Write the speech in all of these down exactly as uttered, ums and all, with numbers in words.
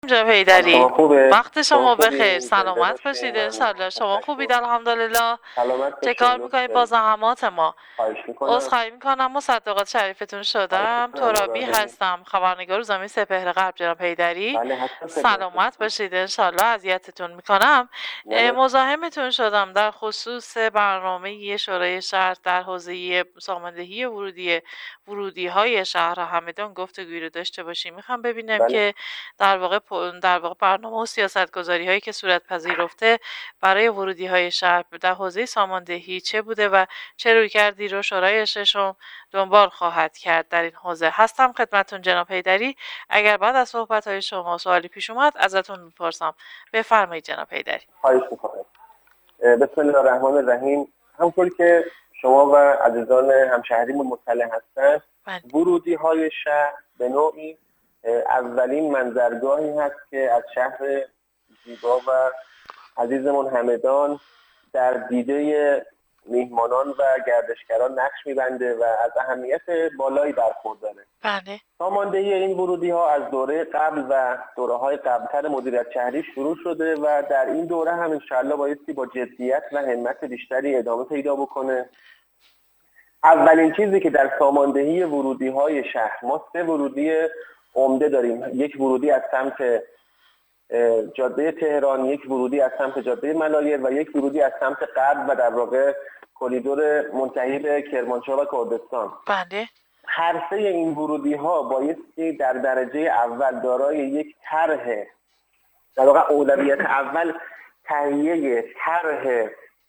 جناب حال شما حیدری، خوبه؟ وقت شما شما بخیر، خوبی؟ زنده سلامت باشین. باشید ممنون. انشالله. شما خوبید؟ تشکر. الحمدلله. سلامت چه باشین. کار لطف میکنید با دارید. زحمات ما؟ خواهش میکنم. عذرخواهی میکنم مصدقات شریفتون خواهش شدم. میکنم. ترابی مراقبی. هستم، خبرنگار روزنامه سپهر غرب. جناب حیدری بله هستم خدمتتون. سلامت باشید انشالله. اذیتتون میکنم. نه نه. مزاحمتون شدم در خصوص برنامه شورای شهر در حوزه ساماندهی ورودی ورودی های شهر همدان گفتگویی رو داشته باشیم. میخوام ببینم بله. که در واقع در واقع برنامه و سیاست گذاری هایی که صورت پذیرفته برای ورودی های شهر در حوزه ساماندهی چه بوده و چه رویکردی رو شورای ششم دنبال خواهد کرد در این حوزه. هستم خدمتتون جناب حیدری. اگر بعد از صحبت های شما سوالی پیش اومد ازتون میپرسم. بفرمایید جناب حیدری. خواهش میکنم. بسم الله الرحمن الرحیم. همونطور که شما و عزیزان همشهریمون مطلع هستن، ورودی های شهر به نوعی اولین منظرگاهی هست که از شهر زیبا و عزیزمون همدان در دیده میهمانان و گردشگران نقش میبنده و از اهمیت بالایی برخورداره. بله. ساماندهی این ورودی ها از دوره قبل و دوره های قبلتر مدیریت شهری شروع شده و در این دوره هم انشاءالله بایستی با جدیت و همت بیشتری ادامه پیدا بکنه. اولین چیزی که در ساماندهی ورودی های شهر، ما سه ورودی عمده داریم. یک ورودی از سمت جاده تهران، یک ورودی از سمت جاده ملایر و یک ورودی از سمت غرب و در واقع کریدور منتهی به کرمانشاه و کردستان. بله. هر سه این ورودی ها بایستی در درجه اول دارای یک طرح، در واقع اولویت اول تهیه طرح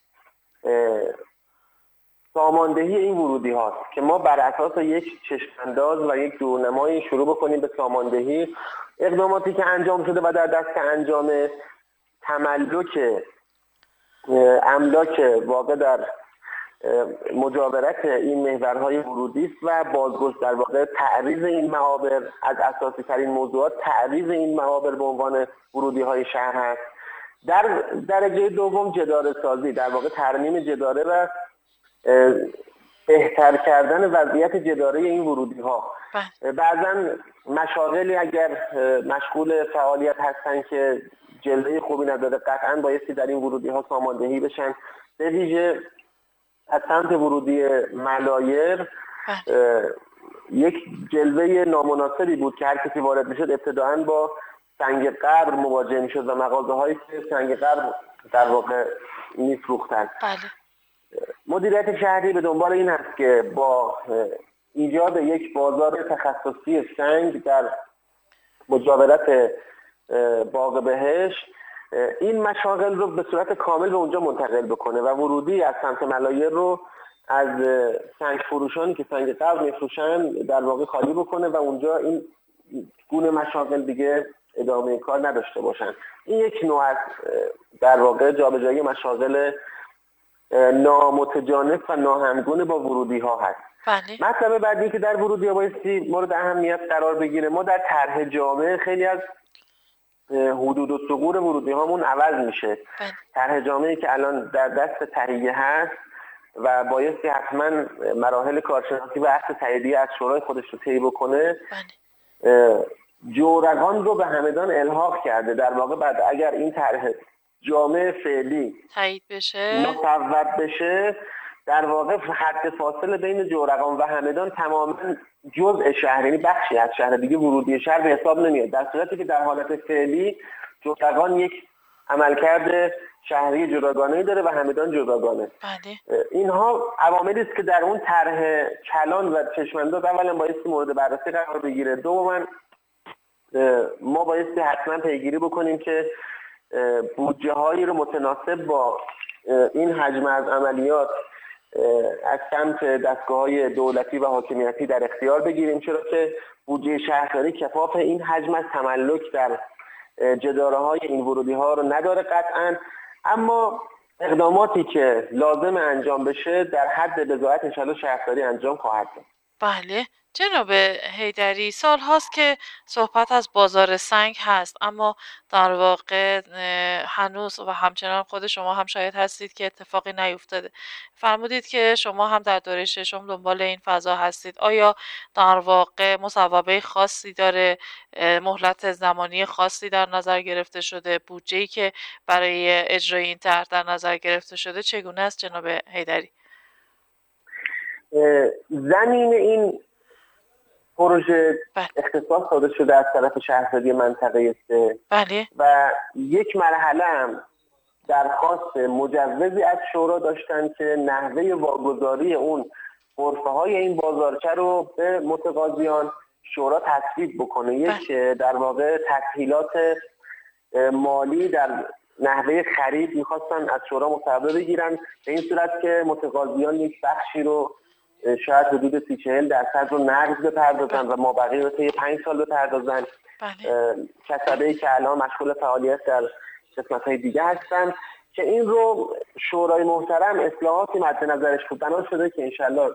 ساماندهی این ورودی هاست که ما بر اساس یک چشمانداز و یک دورنمایی شروع بکنیم به ساماندهی. اقداماتی که انجام شده و در دست انجام تملک املاک واقع در مجاورت این محورهای ورودی است و بازگشت در واقع تعریض این معابر از اساسی ترین موضوعات تعریض این معابر به عنوان ورودی های شهر هست. در درجه دوم جداره سازی، در واقع ترمیم جداره و بهتر کردن وضعیت جداره این ورودی ها. بعضا مشاغلی اگر مشغول فعالیت هستن که جلوه خوبی نداره قطعا بایستی در این ورودی ها ساماندهی بشن. به ویژه از سمت ورودی ملایر یک جلوه نامناسبی بود که هر کسی وارد میشد ابتداعا با سنگ قبر مواجه میشد و مغازه هایی که سنگ قبر در واقع میفروختند. مدیریت شهری به دنبال این هست که با ایجاد یک بازار تخصصی سنگ در مجاورت باغ بهشت این مشاغل رو به صورت کامل به اونجا منتقل بکنه و ورودی از سمت ملایر رو از سنگ فروشانی که سنگ قبر میفروشن در واقع خالی بکنه و اونجا این گونه مشاغل دیگه ادامه کار نداشته باشن. این یک نوع از در واقع جابجایی مشاغل نامتجانس و ناهمگون با ورودی ها هست. بله. مطلب بعدی که در ورودی ها بایستی مورد اهمیت قرار بگیره، ما در طرح جامعه خیلی از حدود و ثغور ورودی هامون عوض میشه. طرح جامعه‌ای که الان در دست تهیه هست و بایستی حتما مراحل کارشناسی و عقد تاییدیه از شورای خودش رو طی بکنه. جورگان رو به همدان الحاق کرده. در واقع بعد اگر این طرح جامعه فعلی تایید بشه مصوب بشه در واقع حد فاصله بین جورگان و همدان تماما جزء شهر، یعنی بخشی از شهر دیگه ورودی شهر به حساب نمیاد، در صورتی که در حالت فعلی جورگان یک عملکرد شهری جداگانه‌ای داره و همدان جداگانه. بله. اینها عواملی است که در اون طرح کلان و چشمانداز اولا بایستی مورد بررسی قرار بگیره. دوما ما بایستی حتما پیگیری بکنیم که بودجه هایی رو متناسب با این حجم از عملیات از سمت دستگاه‌های دولتی و حاکمیتی در اختیار بگیریم، چرا که بودجه شهرداری کفاف این حجم از تملک در جداره‌های این ورودی‌ها رو نداره قطعاً، اما اقداماتی که لازم انجام بشه در حد بضاعت انشاءالله شهرداری انجام خواهد شد. بله جناب حیدری، سال هاست که صحبت از بازار سنگ هست، اما در واقع هنوز و همچنان خود شما هم شاید هستید که اتفاقی نیفتاده. فرمودید که شما هم در دوره ششم دنبال این فضا هستید. آیا در واقع مصوبه خاصی داره، مهلت زمانی خاصی در نظر گرفته شده، بودجه‌ای که برای اجرای این طرح در نظر گرفته شده چگونه است جناب حیدری؟ زمین این پروژه بله. اختصاص داده شده از طرف شهرداری منطقه سه بله. و یک مرحله هم درخواست مجوزی از شورا داشتن که نحوه واگذاری اون غرفه های این بازارچه رو به متقاضیان شورا تصویب بکنه. یک در واقع تسهیلات مالی در نحوه خرید میخواستن از شورا مصوبه بگیرن، به این صورت که متقاضیان یک بخشی رو شاید حدود سی چهل درصد رو نقد بپردازن و مابقی رو طی پنج سال بپردازن. کسبه‌ای که الان مشغول فعالیت در قسمت‌های دیگه هستن که این رو شورای محترم اصلاحاتی مد نظرش بود، بنا شده که انشالله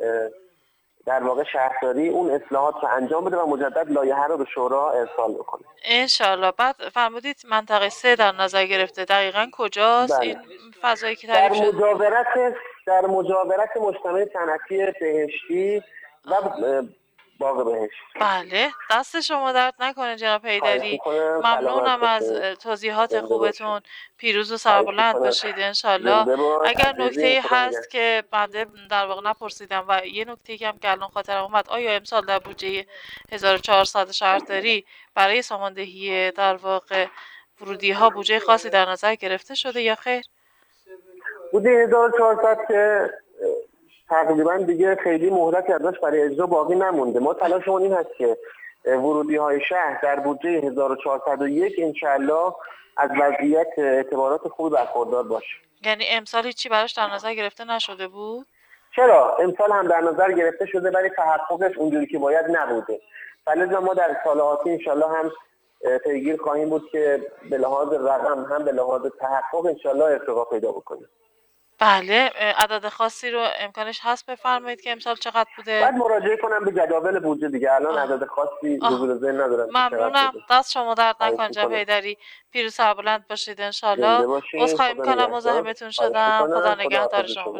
در واقع شهرداری اون اصلاحات رو انجام بده و مجدد لایحه رو به شورا ارسال بکنه انشالله. بعد فرمودید منطقه سه در نظر گرفته، دقیقاً کجاست؟ بله. این فضایی که تعریف شده در مجاورت در مجاورت مجتمع صنعتی بهشتی و باغ بهشت. بله دست شما درد نکنه جناب حیدری، ممنونم از توضیحات خوبتون. پیروز و سربلند باشید انشالله. اگر نکته هست که بنده در واقع نپرسیدم و یه نکته که هم که الان خاطرم اومد، آیا امسال در بودجه هزار و چهارصد شهرداری برای ساماندهی در واقع ورودی ها بودجه خاصی در نظر گرفته شده یا خیر؟ بودجه هزار و چهارصد که تقریبا دیگه خیلی مهلتی ازش برای اجرا باقی نمونده. ما تلاشمون این هست که ورودی های شهر در بودجه هزار و چهارصد و یک انشالله از وضعیت اعتبارات خوبی برخوردار باشه. یعنی امسال هیچی براش در نظر گرفته نشده بود؟ چرا؟ امسال هم در نظر گرفته شده ولی تحققش اونجوری که باید نبوده. فلذا ما در سال آتی انشالله هم پیگیر خواهیم بود که به لحاظ رقم هم به لحاظ تحقق انشالله ارتقا پیدا بکنیم. بله عدد خاصی رو امکانش هست بفرمایید که امسال چقدر بوده؟ بعد مراجعه کنم به جداول بودجه دیگه، الان آه. عدد خاصی حضور ذهن ندارم. ممنونم، دست شما درد نکنه جناب حیدری، پیروز سربلند باشید انشالله. عذرخواهی میکنم مزاحمتون شدم. خدا نگهدار شما.